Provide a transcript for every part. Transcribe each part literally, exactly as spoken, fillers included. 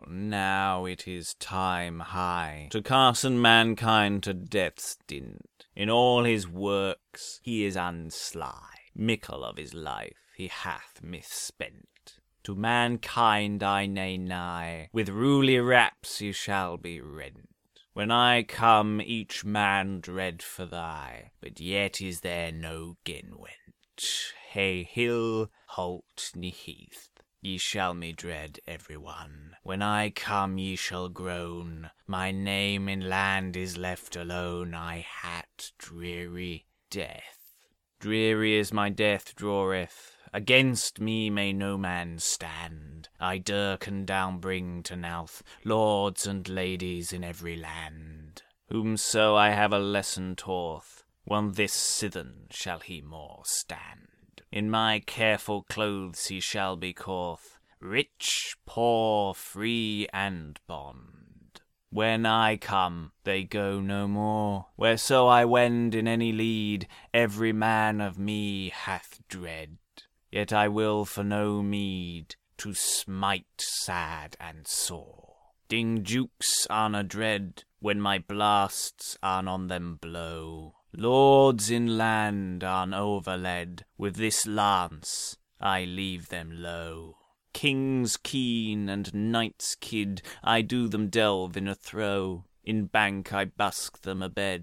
now it is time high to casten mankind to death's dint. In all his works he is unsly, mickle of his life he hath misspent. To mankind I nae nigh, with ruly raps ye shall be rent. When I come, each man dread for thy, but yet is there no genwent. Hey hill, holt, ne heath, ye shall me dread every one. When I come ye shall groan, my name in land is left alone. I hat dreary death. Dreary as my death draweth, against me may no man stand. I Durkan down bring to Nouth, lords and ladies in every land. Whomso I have a lesson taught, one this sithen shall he more stand. In my careful clothes he shall be caught, rich, poor, free, and bond. When I come, they go no more. Whereso I wend in any lead, every man of me hath dread. Yet I will for no meed to smite sad and sore. Ding dukes are na dread when my blasts are on them blow. Lords in land are overled, with this lance I leave them low. Kings keen and knights kid, I do them delve in a throw. In bank I busk them a bed,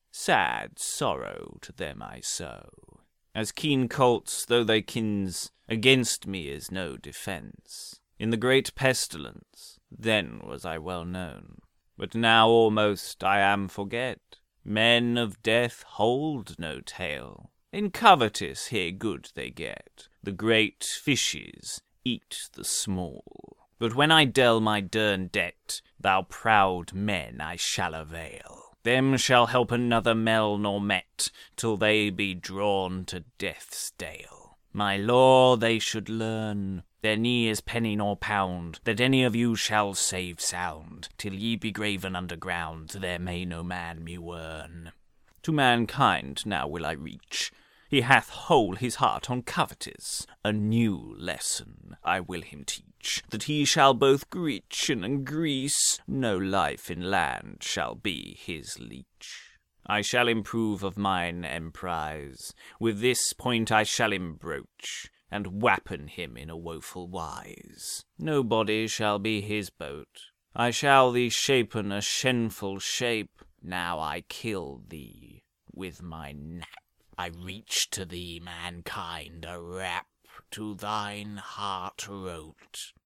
sad sorrow to them I sow. As keen colts, though they kins, against me is no defence. In the great pestilence, then was I well known, but now almost I am forget. Men of death hold no tale, in covetous here good they get. The great fishes eat the small. But when I del my dern debt, thou proud men I shall avail. Them shall help another mell nor met, till they be drawn to death's dale. My law they should learn, there ne is penny nor pound, that any of you shall save sound, till ye be graven underground, there may no man me wern. To mankind now will I reach, he hath whole his heart on covetous. A new lesson I will him teach, that he shall both greechen and grease, no life in land shall be his leech. I shall improve of mine emprise, with this point I shall him broach, and wappen him in a woeful wise. No body shall be his boat, I shall thee shapen a shenful shape. Now I kill thee with my nap. I reach to thee, mankind, a rap to thine heart wrote.